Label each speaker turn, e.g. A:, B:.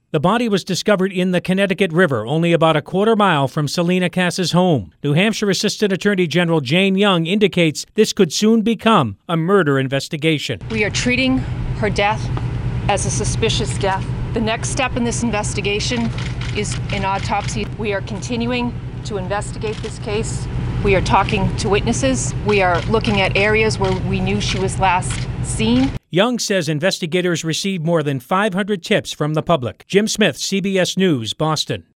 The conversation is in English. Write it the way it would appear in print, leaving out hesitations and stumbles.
A: The body was discovered in the Connecticut River, only about a quarter mile from Selena Cass's home. New Hampshire Assistant Attorney General Jane Young indicates this could soon become a murder investigation.
B: We are treating her death as a suspicious death. The next step in this investigation is an autopsy. We are continuing to investigate this case. We are talking to witnesses. We are looking at areas where we knew she was last seen.
A: Young says investigators received more than 500 tips from the public. Jim Smith, CBS News, Boston.